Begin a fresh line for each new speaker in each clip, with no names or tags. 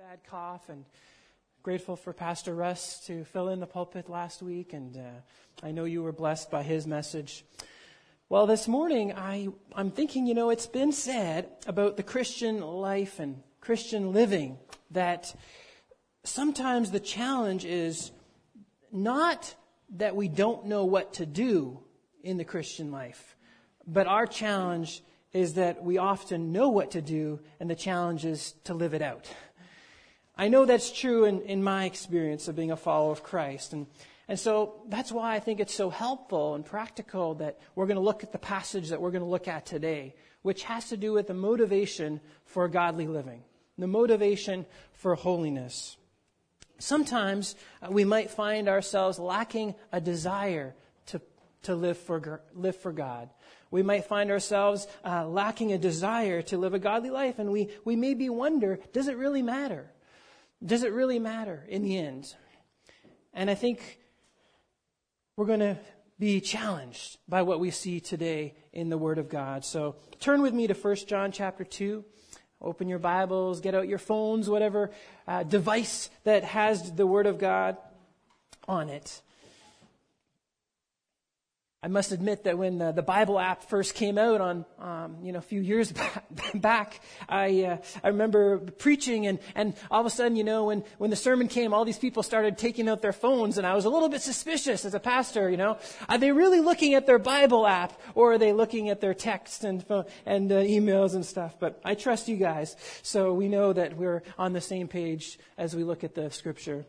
Bad cough, and grateful for Pastor Russ to fill in the pulpit last week, and I know you were blessed by his message. Well, this morning I'm thinking, it's been said about the Christian life and Christian living that sometimes the challenge is not that we don't know what to do in the Christian life, but our challenge is that we often know what to do, and the challenge is to live it out. I know that's true in my experience of being a follower of Christ. And so that's why I think it's so helpful and practical that we're going to look at the passage that we're going to look at today, which has to do with the motivation for godly living, the motivation for holiness. Sometimes we might find ourselves lacking a desire to live for God. We might find ourselves lacking a desire to live a godly life, and we maybe wonder, does it really matter? Does it really matter in the end? And I think we're going to be challenged by what we see today in the Word of God. So turn with me to 1 John chapter 2. Open your Bibles, get out your phones, whatever device that has the Word of God on it. I must admit that when the Bible app first came out on, a few years back, I remember preaching and all of a sudden, when the sermon came, all these people started taking out their phones, and I was a little bit suspicious as a pastor, Are they really looking at their Bible app, or are they looking at their text and emails and stuff? But I trust you guys, so we know that we're on the same page as we look at the Scripture.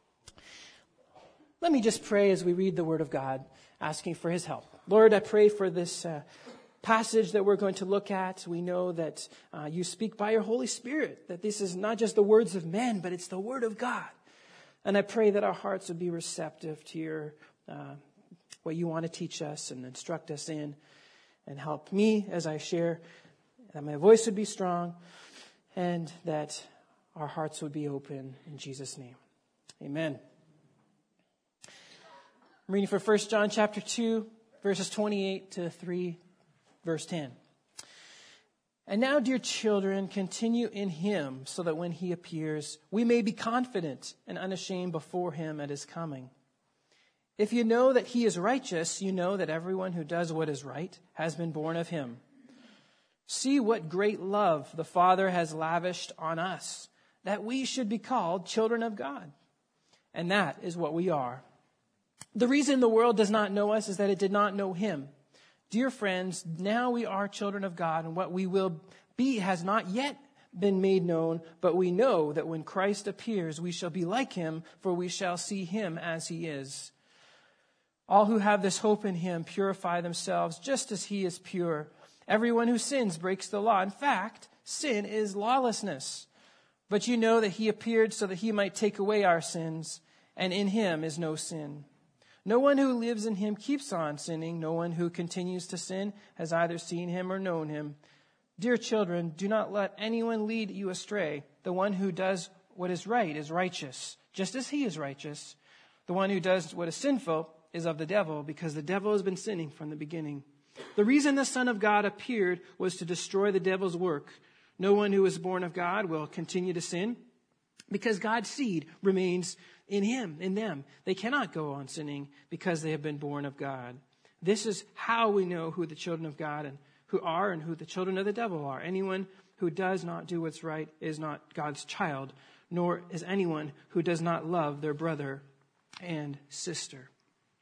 Let me just pray as we read the Word of God, asking for His help. Lord, I pray for this passage that we're going to look at. We know that you speak by your Holy Spirit, that this is not just the words of men, but it's the Word of God. And I pray that our hearts would be receptive to your what you want to teach us and instruct us in, and help me as I share, that my voice would be strong, and that our hearts would be open. In Jesus' name, amen. I'm reading for 1 John chapter 2, verses 28 to 3, verse 10. And now, dear children, continue in Him, so that when He appears, we may be confident and unashamed before Him at His coming. If you know that He is righteous, you know that everyone who does what is right has been born of Him. See what great love the Father has lavished on us, that we should be called children of God. And that is what we are. The reason the world does not know us is that it did not know Him. Dear friends, now we are children of God, and what we will be has not yet been made known, but we know that when Christ appears, we shall be like Him, for we shall see Him as He is. All who have this hope in Him purify themselves just as He is pure. Everyone who sins breaks the law. In fact, sin is lawlessness. But you know that He appeared so that He might take away our sins, and in Him is no sin. No one who lives in Him keeps on sinning. No one who continues to sin has either seen Him or known Him. Dear children, do not let anyone lead you astray. The one who does what is right is righteous, just as He is righteous. The one who does what is sinful is of the devil, because the devil has been sinning from the beginning. The reason the Son of God appeared was to destroy the devil's work. No one who is born of God will continue to sin, because God's seed remains in Him, in them. They cannot go on sinning because they have been born of God. This is how we know who the children of God and who the children of the devil are. Anyone who does not do what's right is not God's child, nor is anyone who does not love their brother and sister.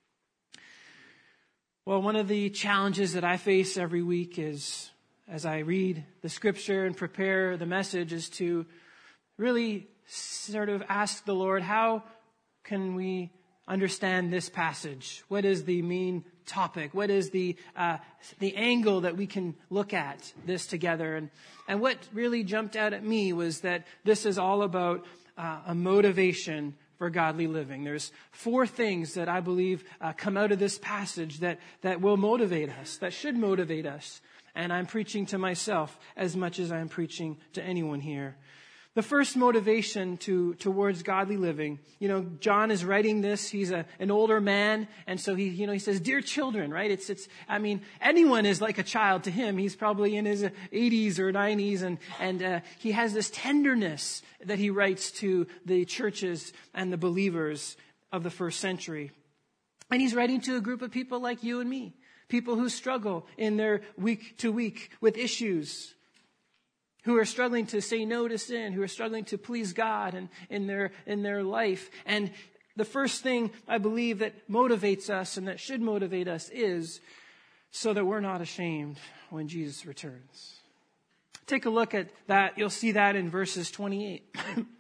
Well, one of the challenges that I face every week is, as I read the Scripture and prepare the message, is to really sort of ask the Lord, how can we understand this passage? What is the main topic? What is the angle that we can look at this together? And what really jumped out at me was that this is all about a motivation for godly living. There's 4 things that I believe come out of this passage that will motivate us, that should motivate us. And I'm preaching to myself as much as I'm preaching to anyone here. The first motivation towards godly living, John is writing this. He's an older man, and so he says, "Dear children," right? Anyone is like a child to him. He's probably in his 80s or 90s, and he has this tenderness that he writes to the churches and the believers of the first century. And he's writing to a group of people like you and me, people who struggle in their week to week with issues, who are struggling to say no to sin, who are struggling to please God and in their life. And the first thing I believe that motivates us and that should motivate us is so that we're not ashamed when Jesus returns. Take a look at that. You'll see that in verses 28.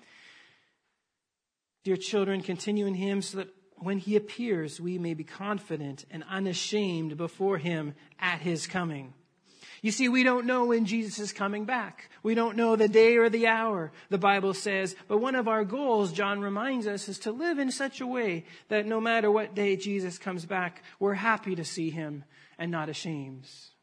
Dear children, continue in him so that when he appears, we may be confident and unashamed before him at his coming. You see, we don't know when Jesus is coming back. We don't know the day or the hour, the Bible says. But one of our goals, John reminds us, is to live in such a way that no matter what day Jesus comes back, we're happy to see him and not ashamed.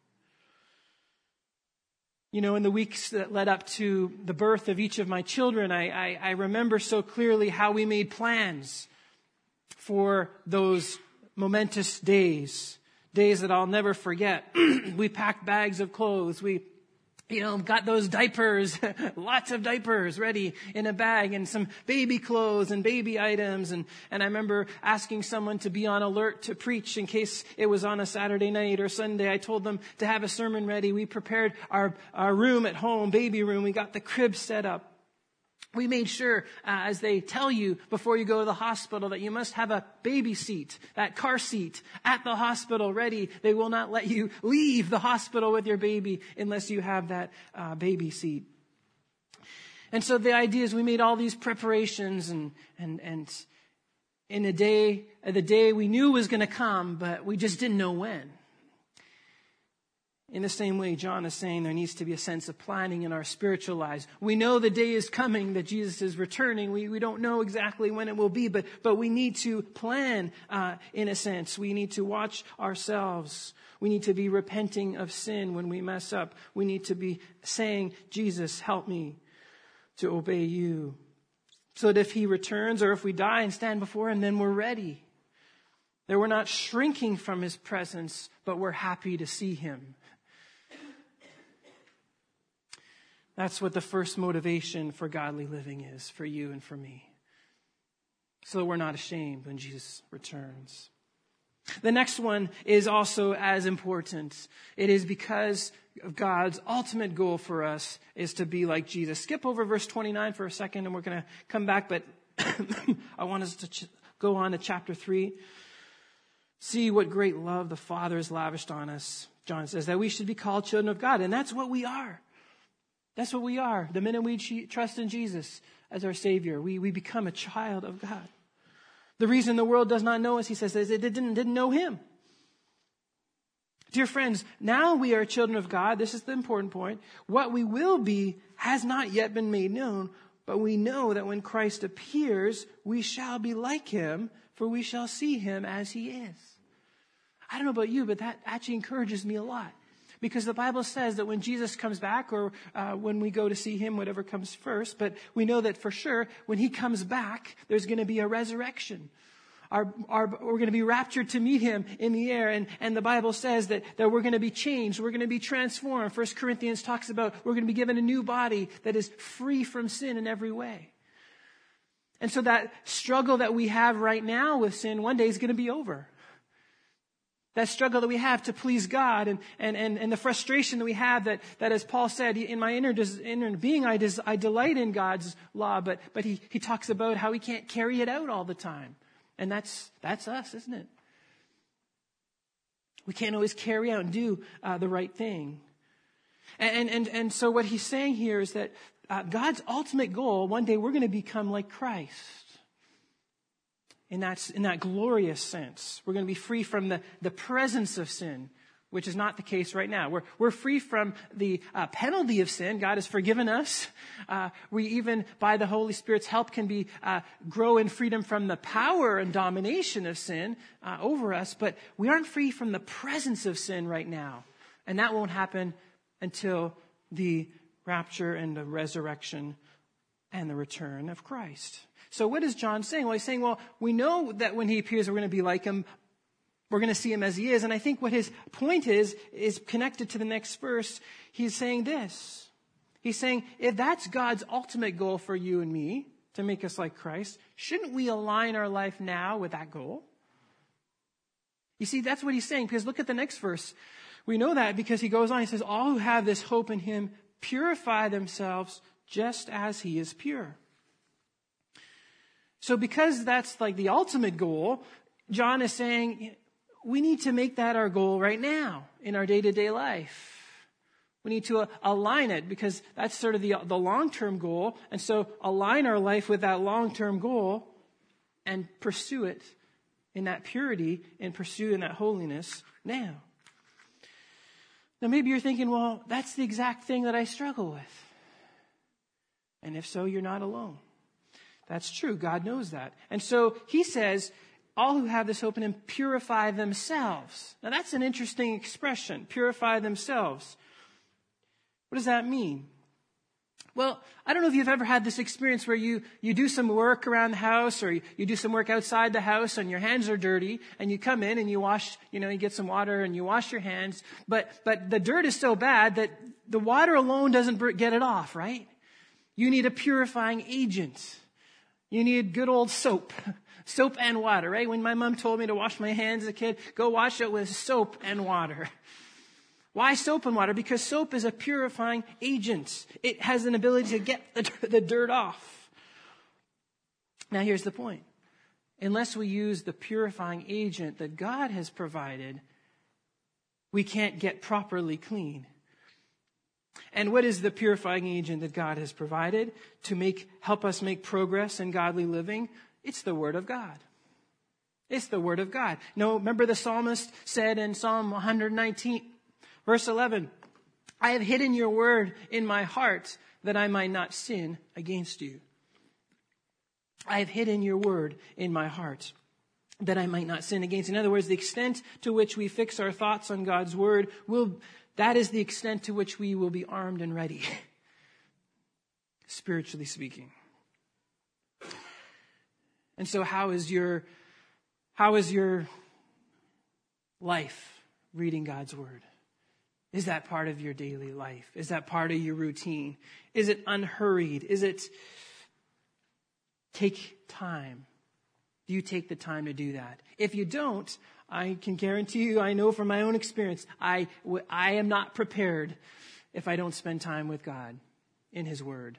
In the weeks that led up to the birth of each of my children, I remember so clearly how we made plans for those momentous days that I'll never forget. We packed bags of clothes. We, got those diapers, lots of diapers ready in a bag, and some baby clothes and baby items. And I remember asking someone to be on alert to preach in case it was on a Saturday night or Sunday. I told them to have a sermon ready. We prepared our room at home, baby room. We got the crib set up. We made sure, as they tell you before you go to the hospital, that you must have a baby seat, that car seat at the hospital ready. They will not let you leave the hospital with your baby unless you have that baby seat. And so the idea is we made all these preparations and in the day we knew was going to come, but we just didn't know when. In the same way, John is saying there needs to be a sense of planning in our spiritual lives. We know the day is coming that Jesus is returning. We don't know exactly when it will be, but we need to plan in a sense. We need to watch ourselves. We need to be repenting of sin when we mess up. We need to be saying, "Jesus, help me to obey you." So that if he returns or if we die and stand before him, then we're ready. That we're not shrinking from his presence, but we're happy to see him. That's what the first motivation for godly living is for you and for me. So that we're not ashamed when Jesus returns. The next one is also as important. It is because of God's ultimate goal for us is to be like Jesus. Skip over verse 29 for a second and we're going to come back, but I want us to go on to chapter 3. See what great love the Father has lavished on us. John says that we should be called children of God, and that's what we are. That's what we are. The minute we trust in Jesus as our Savior, we become a child of God. The reason the world does not know us, he says, is it didn't know him. Dear friends, now we are children of God. This is the important point. What we will be has not yet been made known, but we know that when Christ appears, we shall be like him, for we shall see him as he is. I don't know about you, but that actually encourages me a lot. Because the Bible says that when Jesus comes back or when we go to see him, whatever comes first, but we know that for sure when he comes back, there's going to be a resurrection. We're going to be raptured to meet him in the air. And the Bible says that we're going to be changed. We're going to be transformed. 1 Corinthians talks about we're going to be given a new body that is free from sin in every way. And so that struggle that we have right now with sin one day is going to be over. That struggle that we have to please God and the frustration that we have that as Paul said, in my inner being, I delight in God's law, but he talks about how he can't carry it out all the time. And that's us, isn't it? We can't always carry out and do the right thing. And so what he's saying here is that God's ultimate goal, one day we're going to become like Christ. In that glorious sense. We're going to be free from the presence of sin, which is not the case right now. We're free from the penalty of sin. God has forgiven us. We even, by the Holy Spirit's help, can grow in freedom from the power and domination of sin over us. But we aren't free from the presence of sin right now. And that won't happen until the rapture and the resurrection. and the return of Christ. So what is John saying? Well, he's saying, well, we know that when he appears, we're going to be like him. We're going to see him as he is. And I think what his point is connected to the next verse. He's saying this. He's saying, if that's God's ultimate goal for you and me, to make us like Christ, shouldn't we align our life now with that goal? You see, that's what he's saying, because look at the next verse. We know that because he goes on, he says, all who have this hope in him purify themselves just as he is pure. So because that's like the ultimate goal, John is saying we need to make that our goal right now in our day-to-day life. We need to align it because that's sort of the long-term goal. And so align our life with that long-term goal and pursue it in that purity and pursue in that holiness now. Now maybe you're thinking, well, that's the exact thing that I struggle with. And if so, you're not alone. That's true. God knows that. And so he says, all who have this hope in him purify themselves. Now that's an interesting expression, purify themselves. What does that mean? Well, I don't know if you've ever had this experience where you do some work around the house or you do some work outside the house and your hands are dirty and you come in and you wash, you get some water and you wash your hands. But the dirt is so bad that the water alone doesn't get it off, right? You need a purifying agent. You need good old soap. Soap and water, right? When my mom told me to wash my hands as a kid, go wash it with soap and water. Why soap and water? Because soap is a purifying agent. It has an ability to get the dirt off. Now here's the point. Unless we use the purifying agent that God has provided, we can't get properly clean. And what is the purifying agent that God has provided to help us make progress in godly living? It's the Word of God. It's the Word of God. Remember the psalmist said in Psalm 119, verse 11, I have hidden your word in my heart that I might not sin against you. I have hidden your word in my heart that I might not sin against you. In other words, the extent to which we fix our thoughts on God's word, that is the extent to which we will be armed and ready, spiritually speaking. And so how is your life reading God's word? Is that part of your daily life? Is that part of your routine? Is it unhurried? Is it take time? Do you take the time to do that? If you don't, I can guarantee you, I know from my own experience, I am not prepared if I don't spend time with God in His Word.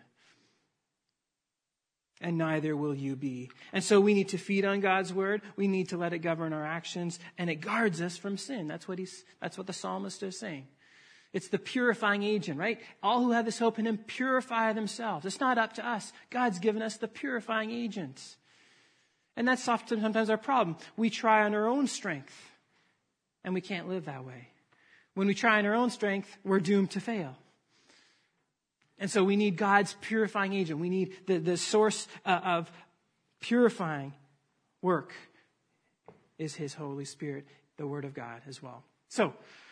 And neither will you be. And so we need to feed on God's Word. We need to let it govern our actions. And it guards us from sin. That's what the psalmist is saying. It's the purifying agent, right? All who have this hope in Him purify themselves. It's not up to us. God's given us the purifying agent. And that's often sometimes our problem. We try on our own strength. And we can't live that way. When we try on our own strength, we're doomed to fail. And so we need God's purifying agent. We need the source of purifying work is His Holy Spirit, the Word of God as well. So,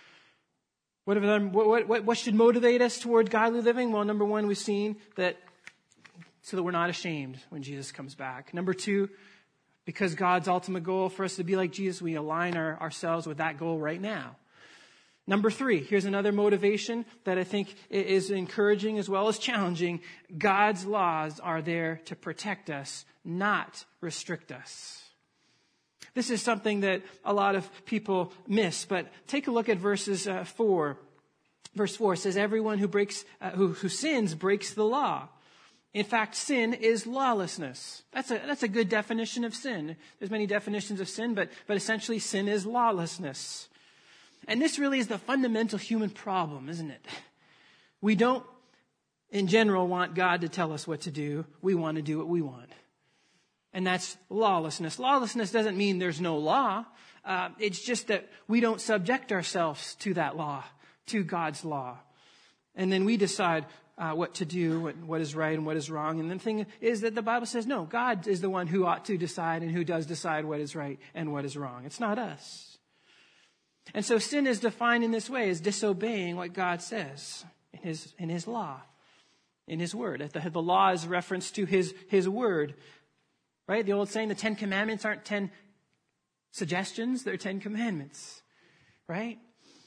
what should motivate us toward godly living? Well, number one, we've seen that so that we're not ashamed when Jesus comes back. Number two, because God's ultimate goal for us to be like Jesus, we align ourselves with that goal right now. Number three, here's another motivation that I think is encouraging as well as challenging. God's laws are there to protect us, not restrict us. This is something that a lot of people miss, but take a look at verse 4. Verse 4 says, everyone who sins breaks the law. In fact, sin is lawlessness. That's a good definition of sin. There's many definitions of sin, but essentially sin is lawlessness. And this really is the fundamental human problem, isn't it? We don't, in general, want God to tell us what to do. We want to do what we want. And that's lawlessness. Lawlessness doesn't mean there's no law. It's just that we don't subject ourselves to that law, to God's law. And then we decide what to do, what is right and what is wrong. And the thing is that the Bible says, no, God is the one who ought to decide and who does decide what is right and what is wrong. It's not us. And so sin is defined in this way as disobeying what God says in his law. in his word. The law is reference to his word. Right? The old saying, the 10 commandments aren't 10 suggestions, they're 10 commandments. Right?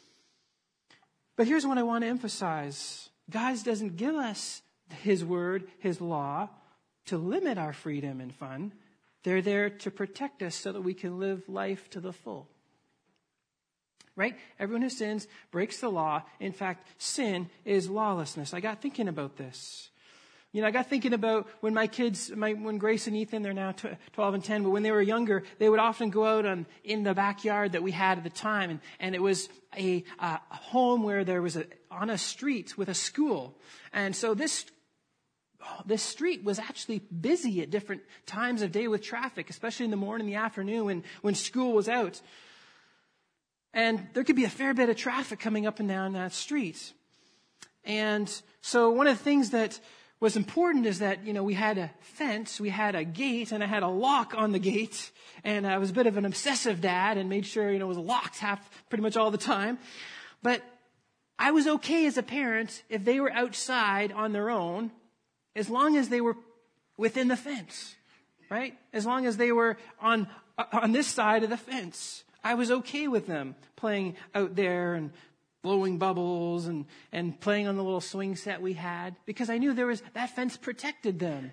But here's what I want to emphasize. God doesn't give us his word, his law, to limit our freedom and fun. They're there to protect us so that we can live life to the full. Right? Everyone who sins breaks the law. In fact, sin is lawlessness. I got thinking about this. I got thinking about when my kids, when Grace and Ethan, they're now 12 and 10, but when they were younger, they would often go out in the backyard that we had at the time. And it was a home where there was on a street with a school. And so this street was actually busy at different times of day with traffic, especially in the morning, the afternoon when school was out. And there could be a fair bit of traffic coming up and down that street. And so one of the things that was important is that, we had a fence, we had a gate, and I had a lock on the gate. And I was a bit of an obsessive dad and made sure, it was locked pretty much all the time. But I was okay as a parent if they were outside on their own, as long as they were within the fence, right? As long as they were on this side of the fence. I was okay with them playing out there and blowing bubbles and playing on the little swing set we had, because I knew that fence protected them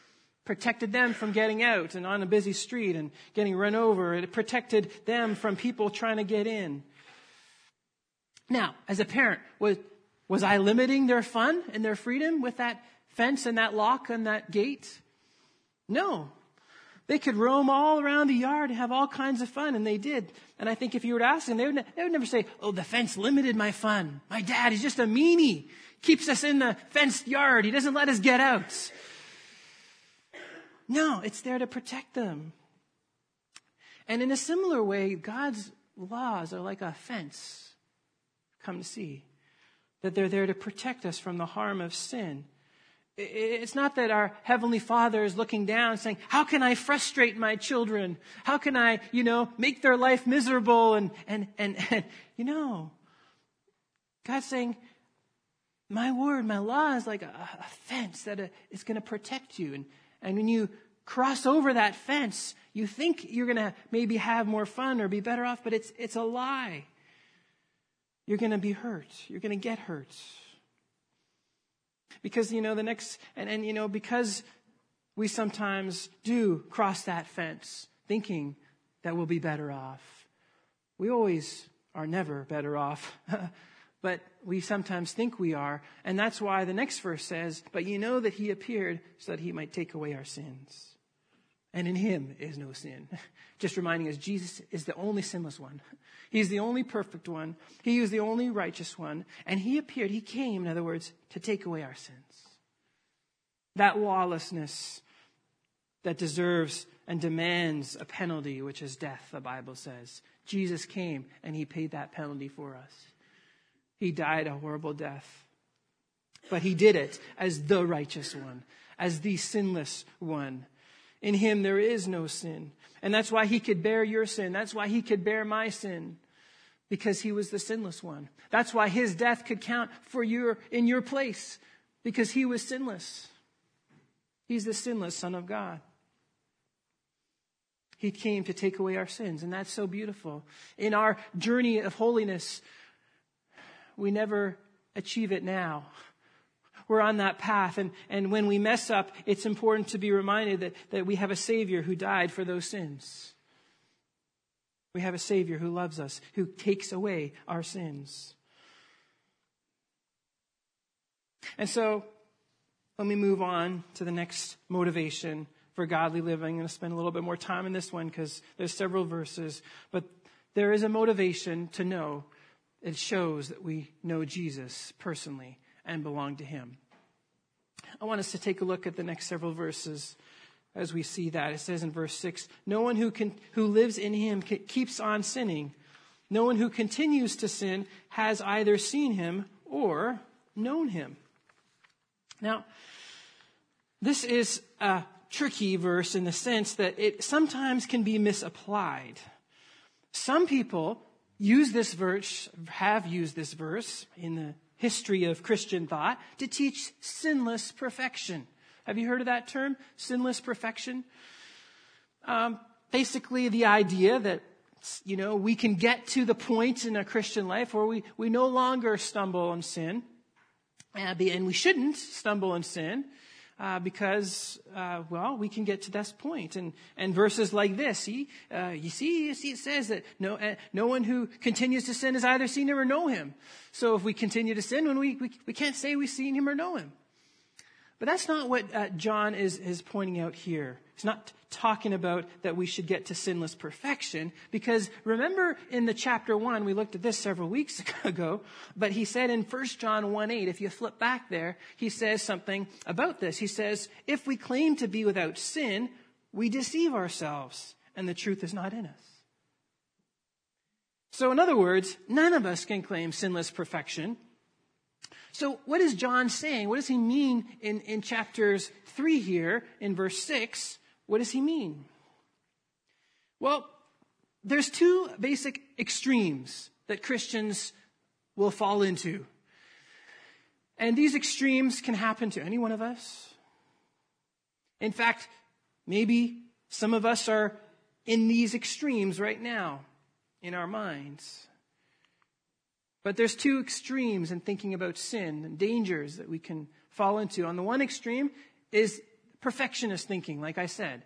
from getting out and on a busy street and getting run over. It protected them from people trying to get in. Now, as a parent, was I limiting their fun and their freedom with that fence and that lock and that gate? No. They could roam all around the yard and have all kinds of fun, and they did. And I think if you were to ask them, they would never say, "Oh, the fence limited my fun. My dad, he's just a meanie. Keeps us in the fenced yard. He doesn't let us get out." No, it's there to protect them. And in a similar way, God's laws are like a fence. Come to see that they're there to protect us from the harm of sin. It's not that our Heavenly Father is looking down saying, how can I frustrate my children? How can I, make their life miserable? And God's saying, my word, my law is like a fence that is going to protect you. And when you cross over that fence, you think you're going to maybe have more fun or be better off, but it's a lie. You're going to be hurt. You're going to get hurt. Because, because we sometimes do cross that fence thinking that we'll be better off. We always are never better off, but we sometimes think we are. And that's why the next verse says, "But you know that he appeared so that he might take away our sins. And in him is no sin." Just reminding us, Jesus is the only sinless one. He's the only perfect one. He is the only righteous one. And he appeared, he came, in other words, to take away our sins. That lawlessness that deserves and demands a penalty, which is death, the Bible says. Jesus came and he paid that penalty for us. He died a horrible death. But he did it as the righteous one, as the sinless one. In him there is no sin. And that's why he could bear your sin. That's why he could bear my sin. Because he was the sinless one. That's why his death could count in your place. Because he was sinless. He's the sinless Son of God. He came to take away our sins. And that's so beautiful. In our journey of holiness, we never achieve it now. We're on that path. And when we mess up, it's important to be reminded that we have a Savior who died for those sins. We have a Savior who loves us, who takes away our sins. And so, let me move on to the next motivation for godly living. I'm going to spend a little bit more time in this one because there's several verses. But there is a motivation to know. It shows that we know Jesus personally and belong to him. I want us to take a look at the next several verses as we see that. It says in verse 6, "No one who lives in him keeps on sinning. No one who continues to sin has either seen him or known him." Now, this is a tricky verse in the sense that it sometimes can be misapplied. Some people have used this verse in the history of Christian thought to teach sinless perfection. Have you heard of that term, sinless perfection? Basically the idea that, we can get to the point in a Christian life where we no longer stumble and sin. And we shouldn't stumble and sin because we can get to this point. And verses like this, you see, it says that no one who continues to sin has either seen him or know him. So if we continue to sin, when we can't say we've seen him or know him. But that's not what John is pointing out here. He's not talking about that we should get to sinless perfection, because remember in the chapter 1, we looked at this several weeks ago, but he said in 1 John 1:8, if you flip back there, he says something about this. He says, if we claim to be without sin, we deceive ourselves, and the truth is not in us. So in other words, none of us can claim sinless perfection. So what is John saying? What does he mean in chapters 3 here, in verse 6? What does he mean? Well, there's two basic extremes that Christians will fall into. And these extremes can happen to any one of us. In fact, maybe some of us are in these extremes right now in our minds. But there's two extremes in thinking about sin and dangers that we can fall into. On the one extreme is perfectionist thinking, like I said.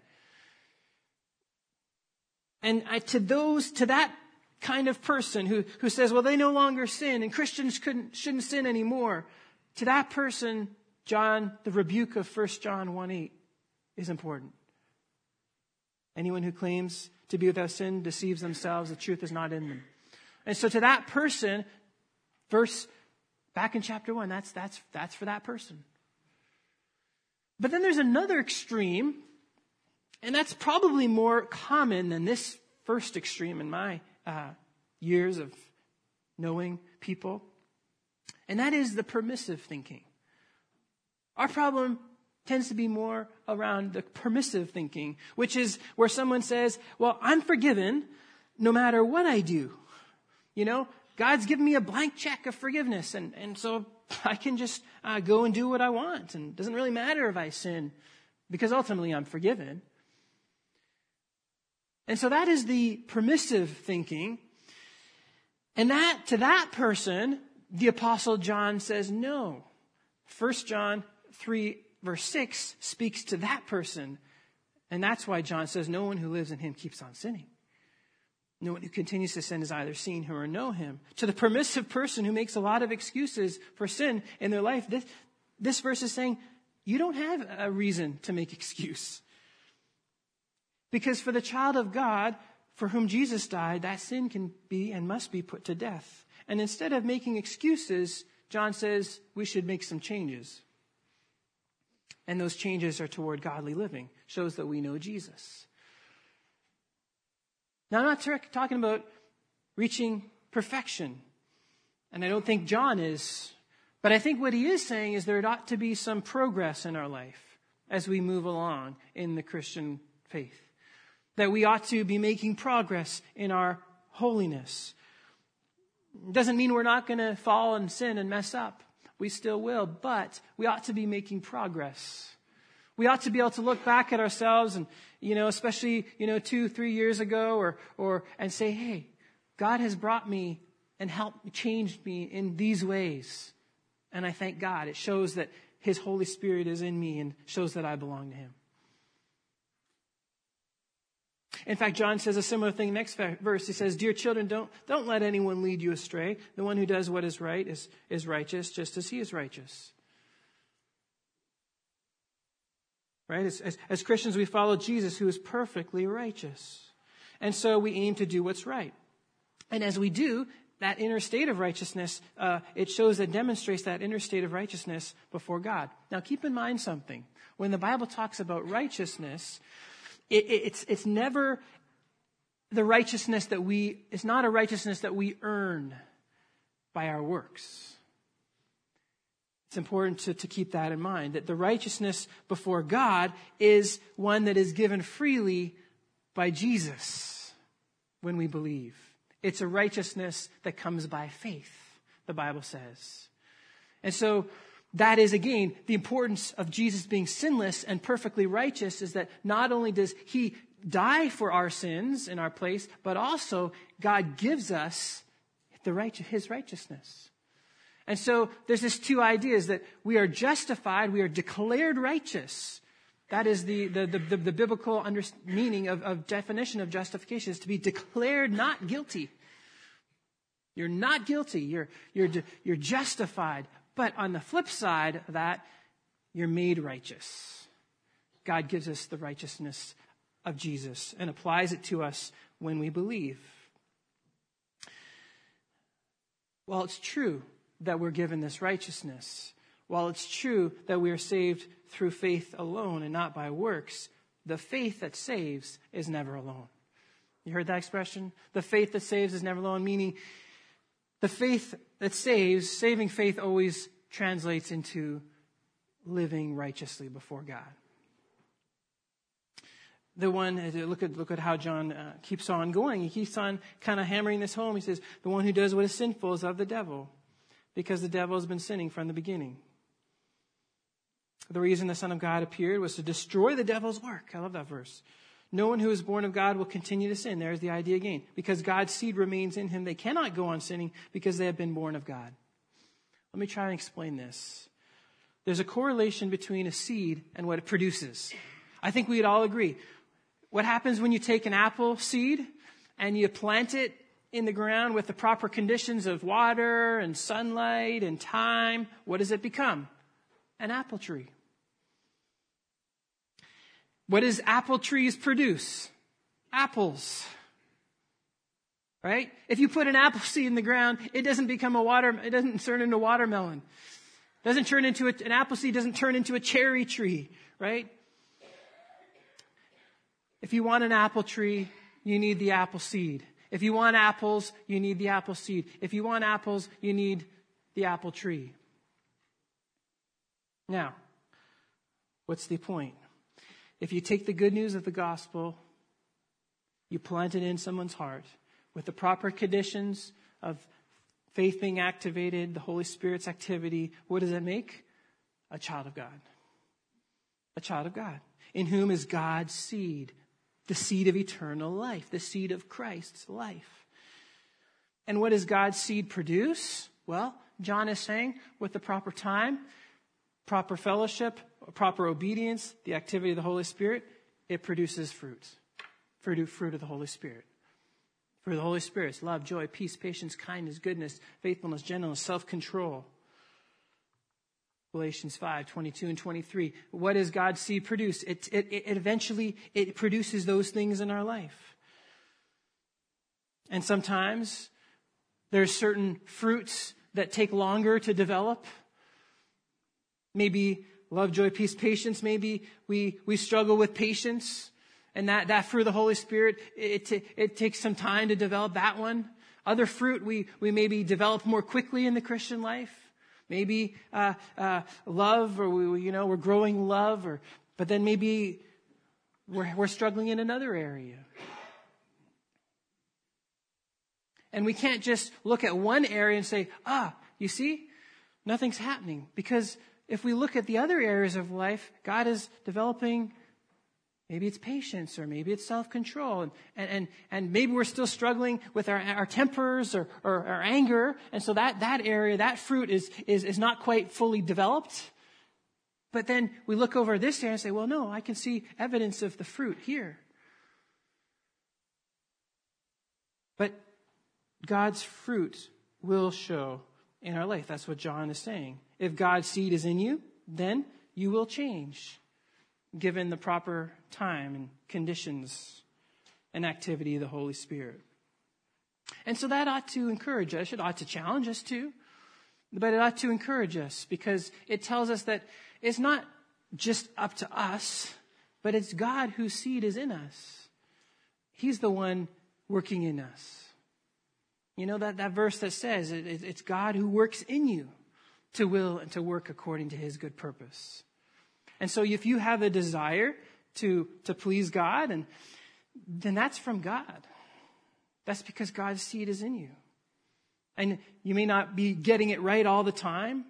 And to that kind of person who says, well, they no longer sin and Christians shouldn't sin anymore. To that person, the rebuke of 1 John 1:8 is important. Anyone who claims to be without sin deceives themselves. The truth is not in them. And so to that person, verse back in chapter 1, that's for that person. But then there's another extreme, and that's probably more common than this first extreme in my years of knowing people. And that is the permissive thinking. Our problem tends to be more around the permissive thinking, which is where someone says, well, I'm forgiven no matter what I do. God's given me a blank check of forgiveness, and so I can just go and do what I want, and it doesn't really matter if I sin, because ultimately I'm forgiven. And so that is the permissive thinking. And to that person, the Apostle John says no. 1 John 3, verse 6 speaks to that person. And that's why John says no one who lives in him keeps on sinning. No one who continues to sin has either seen him or know him. To the permissive person who makes a lot of excuses for sin in their life, this verse is saying, you don't have a reason to make excuse. Because for the child of God, for whom Jesus died, that sin can be and must be put to death. And instead of making excuses, John says we should make some changes. And those changes are toward godly living. Shows that we know Jesus. Now, I'm not talking about reaching perfection. And I don't think John is. But I think what he is saying is there ought to be some progress in our life as we move along in the Christian faith. That we ought to be making progress in our holiness. It doesn't mean we're not going to fall and sin and mess up. We still will. But we ought to be making progress. We ought to be able to look back at ourselves and, especially, 2-3 years ago and say, hey, God has brought me and changed me in these ways. And I thank God. It shows that His Holy Spirit is in me and shows that I belong to Him. In fact, John says a similar thing next verse. He says, dear children, don't let anyone lead you astray. The one who does what is right is righteous, just as he is righteous. Right? As Christians, we follow Jesus, who is perfectly righteous. And so we aim to do what's right. And as we do, that inner state of righteousness, it demonstrates that inner state of righteousness before God. Now, keep in mind something. When the Bible talks about righteousness, it's never the righteousness it's not a righteousness that we earn by our works. It's important to keep that in mind, that the righteousness before God is one that is given freely by Jesus when we believe. It's a righteousness that comes by faith, the Bible says. And so that is, again, the importance of Jesus being sinless and perfectly righteous, is that not only does he die for our sins in our place, but also God gives us his righteousness. And so there's these two ideas, that we are justified, we are declared righteous. That is the biblical meaning of definition of justification, is to be declared not guilty. You're not guilty. You're justified. But on the flip side of that, you're made righteous. God gives us the righteousness of Jesus and applies it to us when we believe. While it's true that we're given this righteousness, while it's true that we are saved through faith alone and not by works, the faith that saves is never alone. You heard that expression? The faith that saves is never alone, meaning the faith that saves, saving faith always translates into living righteously before God. The one, look at how John keeps on going. He keeps on kind of hammering this home. He says, the one who does what is sinful is of the devil, because the devil has been sinning from the beginning. The reason the Son of God appeared was to destroy the devil's work. I love that verse. No one who is born of God will continue to sin. There's the idea again. Because God's seed remains in him, they cannot go on sinning because they have been born of God. Let me try and explain this. There's a correlation between a seed and what it produces. I think we'd all agree. What happens when you take an apple seed and you plant it in the ground with the proper conditions of water and sunlight and time? What does it become? An apple tree. What does apple trees produce? Apples. Right? If you put an apple seed in the ground, it doesn't turn into watermelon. An apple seed doesn't turn into a cherry tree, right? If you want an apple tree, you need the apple seed. If you want apples, you need the apple seed. If you want apples, you need the apple tree. Now, what's the point? If you take the good news of the gospel, you plant it in someone's heart with the proper conditions of faith being activated, the Holy Spirit's activity, what does it make? A child of God. A child of God. In whom is God's seed, the seed of eternal life, the seed of Christ's life. And what does God's seed produce? Well, John is saying, with the proper time, proper fellowship, proper obedience, the activity of the Holy Spirit, it produces fruit. Fruit of the Holy Spirit. Fruit of the Holy Spirit is love, joy, peace, patience, kindness, goodness, faithfulness, gentleness, self-control. Galatians 5:22 and 23. What does God's seed produce? It eventually produces those things in our life. And sometimes there's certain fruits that take longer to develop. Maybe love, joy, peace, patience. Maybe we struggle with patience. And that fruit of the Holy Spirit, it takes some time to develop that one. Other fruit we maybe develop more quickly in the Christian life. Maybe love, or we're growing love, but then maybe we're struggling in another area. And we can't just look at one area and say, you see, nothing's happening. Because if we look at the other areas of life, God is developing, maybe it's patience, or maybe it's self-control. And maybe we're still struggling with our tempers or our anger. And so that area, that fruit is not quite fully developed. But then we look over this area and say, well, no, I can see evidence of the fruit here. But God's fruit will show in our life. That's what John is saying. If God's seed is in you, then you will change, given the proper time and conditions and activity of the Holy Spirit. And so that ought to encourage us. It ought to challenge us too. But it ought to encourage us, because it tells us that it's not just up to us, but it's God whose seed is in us. He's the one working in us. You know that verse that says it's God who works in you to will and to work according to his good purpose. And so if you have a desire to please God, then that's from God. That's because God's seed is in you. And you may not be getting it right all the time.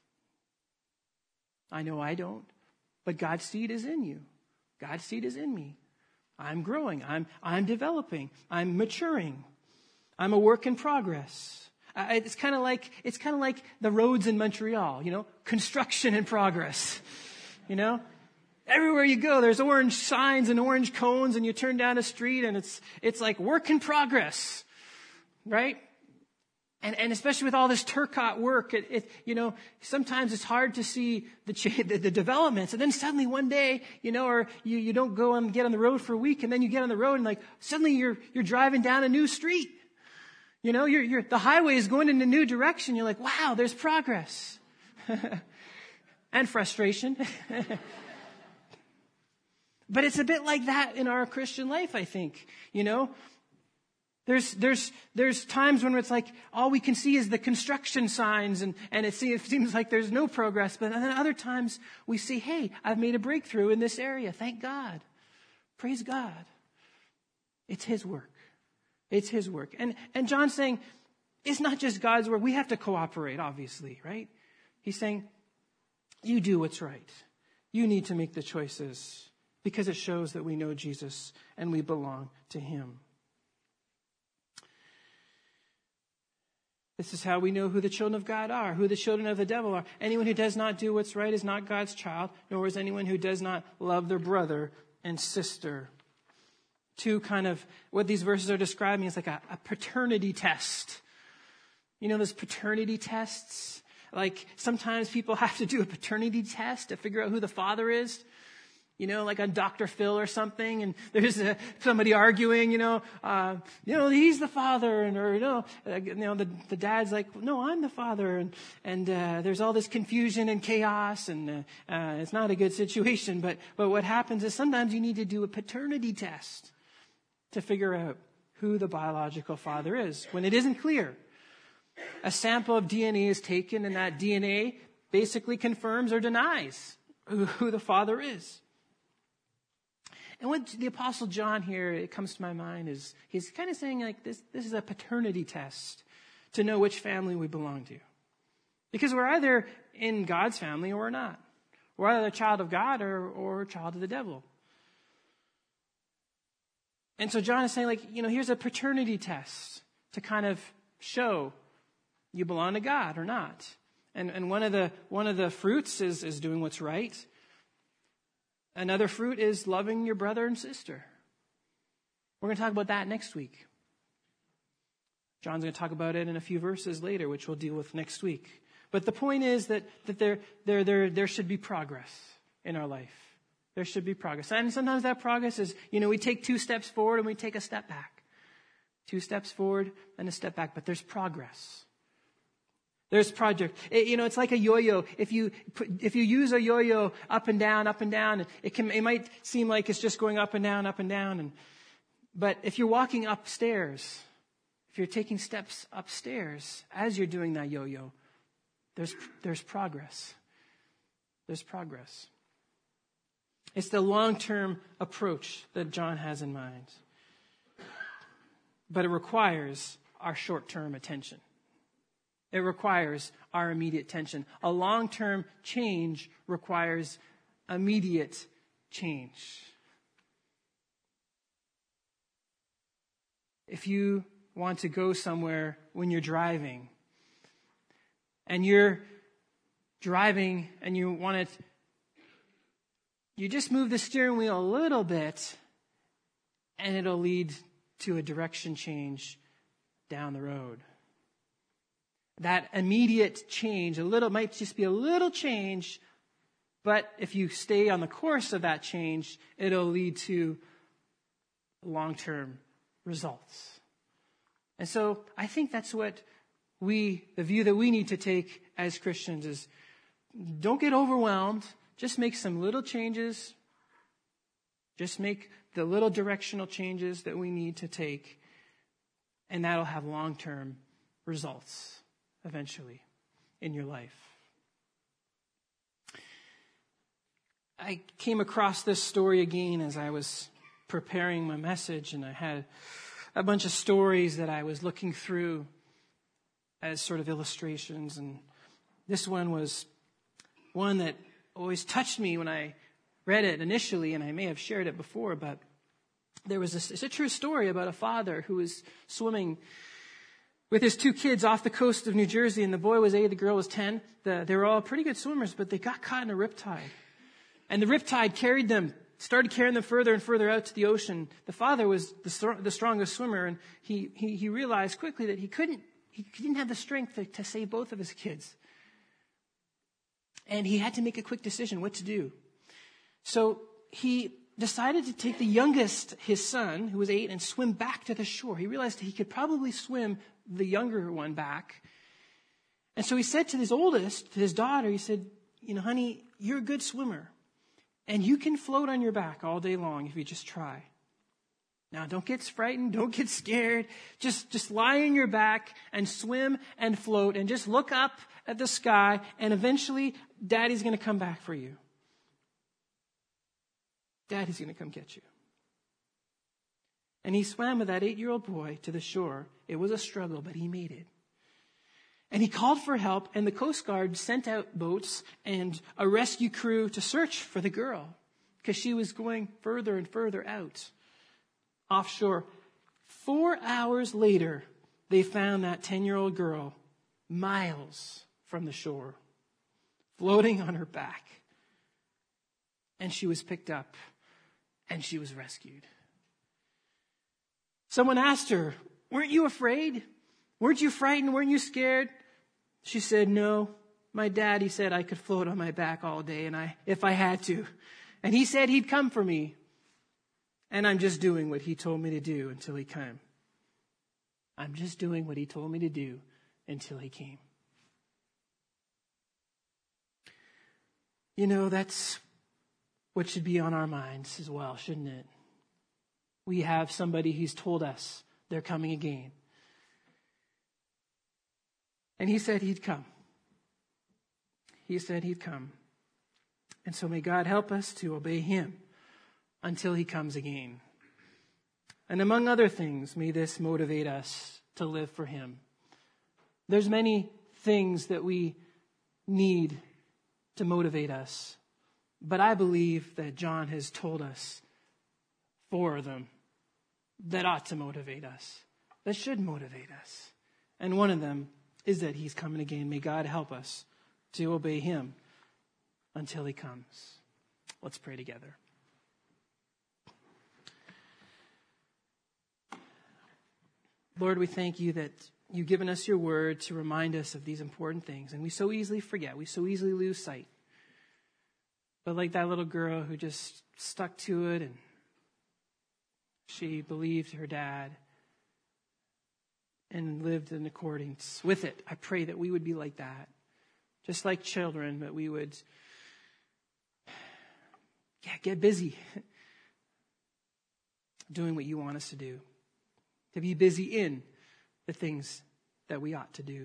I know I don't. But God's seed is in you. God's seed is in me. I'm growing. I'm developing. I'm maturing. I'm a work in progress. It's kind of like the roads in Montreal, construction in progress. Everywhere you go, there's orange signs and orange cones, and you turn down a street, and it's like work in progress, right? And especially with all this Turcotte work, sometimes it's hard to see the developments. And then suddenly one day, or you don't go and get on the road for a week, and then you get on the road, and suddenly you're driving down a new street. The highway is going in a new direction. You're like, wow, there's progress. And frustration. But it's a bit like that in our Christian life, I think. There's times when it's like all we can see is the construction signs and it seems like there's no progress. But then other times we see, hey, I've made a breakthrough in this area. Thank God. Praise God. It's His work. It's His work. And John's saying, it's not just God's work. We have to cooperate, obviously, right? He's saying, you do what's right. You need to make the choices because it shows that we know Jesus and we belong to Him. This is how we know who the children of God are, who the children of the devil are. Anyone who does not do what's right is not God's child, nor is anyone who does not love their brother and sister. Two kind of, what these verses are describing is like a paternity test. Those paternity tests? Like sometimes people have to do a paternity test to figure out who the father is. Like on Dr. Phil or something, and there's somebody arguing, he's the father, the dad's like, no, I'm the father, and there's all this confusion and chaos, and it's not a good situation. But what happens is sometimes you need to do a paternity test to figure out who the biological father is when it isn't clear. A sample of DNA is taken, and that DNA basically confirms or denies who the father is. And what the Apostle John here, it comes to my mind, is he's kind of saying like this is a paternity test to know which family we belong to. Because we're either in God's family or we're not. We're either a child of God or a child of the devil. And so John is saying here's a paternity test to kind of show you belong to God or not. And one of the fruits is doing what's right. Another fruit is loving your brother and sister. We're going to talk about that next week. John's going to talk about it in a few verses later, which we'll deal with next week. But the point is that there should be progress in our life. There should be progress. And sometimes that progress is, we take 2 steps forward and we take a step back. 2 steps forward and a step back. But there's progress. There's project. It's like a yo-yo. If you use a yo-yo up and down, it might seem like it's just going up and down. But if you're walking upstairs, if you're taking steps upstairs as you're doing that yo-yo, there's progress. There's progress. It's the long-term approach that John has in mind. But it requires our short-term attention. It requires our immediate attention. A long-term change requires immediate change. If you want to go somewhere when you're driving, and you're driving and you just move the steering wheel a little bit, and it'll lead to a direction change down the road. That immediate change, might just be a little change, but if you stay on the course of that change, it'll lead to long-term results. And so I think that's what the view that we need to take as Christians is, don't get overwhelmed. Just make some little changes. Just make the little directional changes that we need to take, and that'll have long-term results eventually in your life. I came across this story again as I was preparing my message, and I had a bunch of stories that I was looking through as sort of illustrations. And this one was one that always touched me when I read it initially, and I may have shared it before, but it's a true story about a father who was swimming with his 2 kids off the coast of New Jersey, and the boy was 8, the girl was 10. They were all pretty good swimmers, but they got caught in a riptide. And the riptide started carrying them further and further out to the ocean. The father was the strongest swimmer, and he realized quickly that he didn't have the strength to save both of his kids. And he had to make a quick decision what to do. So he decided to take the youngest, his son, who was 8, and swim back to the shore. He realized he could probably swim the younger one back. And so he said to his oldest, to his daughter, he said, honey, you're a good swimmer. And you can float on your back all day long if you just try. Now, don't get frightened. Don't get scared. Just lie on your back and swim and float and just look up at the sky, and eventually Daddy's going to come back for you. Daddy's going to come get you. And he swam with that 8-year-old boy to the shore. It was a struggle, but he made it. And he called for help, and the Coast Guard sent out boats and a rescue crew to search for the girl because she was going further and further out offshore. 4 hours later, they found that 10-year-old girl miles from the shore, floating on her back. And she was picked up, and she was rescued. Someone asked her, "Weren't you afraid? Weren't you frightened? Weren't you scared?" She said, "No, my daddy said I could float on my back all day if I had to. And he said he'd come for me. And I'm just doing what he told me to do until he came. I'm just doing what he told me to do until he came." That's what should be on our minds as well, shouldn't it? We have somebody who's told us they're coming again. And he said he'd come. He said he'd come. And so may God help us to obey him until he comes again. And among other things, may this motivate us to live for him. There's many things that we need to motivate us. But I believe that John has told us 4 of them that ought to motivate us, that should motivate us. And one of them is that he's coming again. May God help us to obey him until he comes. Let's pray together. Lord, we thank you that you've given us your word to remind us of these important things. And we so easily forget. We so easily lose sight. But like that little girl who just stuck to it and she believed her dad and lived in accordance with it, I pray that we would be like that. Just like children, that we would get busy doing what you want us to do. To be busy in the things that we ought to do.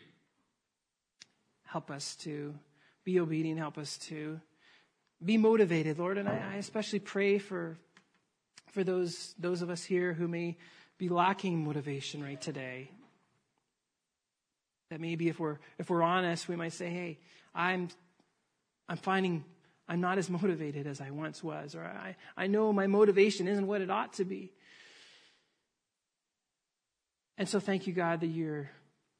Help us to be obedient. Help us to be motivated, Lord. And I especially pray for those of us here who may be lacking motivation right today. That maybe if we're honest, we might say, "Hey, I'm finding I'm not as motivated as I once was," or I know my motivation isn't what it ought to be. And so thank you, God, that you're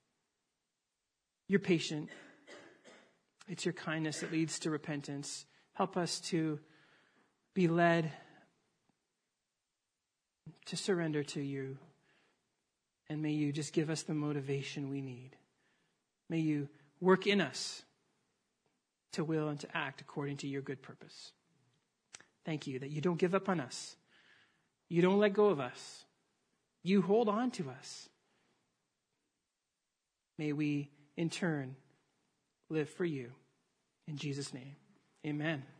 patient. It's your kindness that leads to repentance. Help us to be led to surrender to you. And may you just give us the motivation we need. May you work in us to will and to act according to your good purpose. Thank you that you don't give up on us. You don't let go of us. You hold on to us. May we, in turn, live for you. In Jesus' name, amen.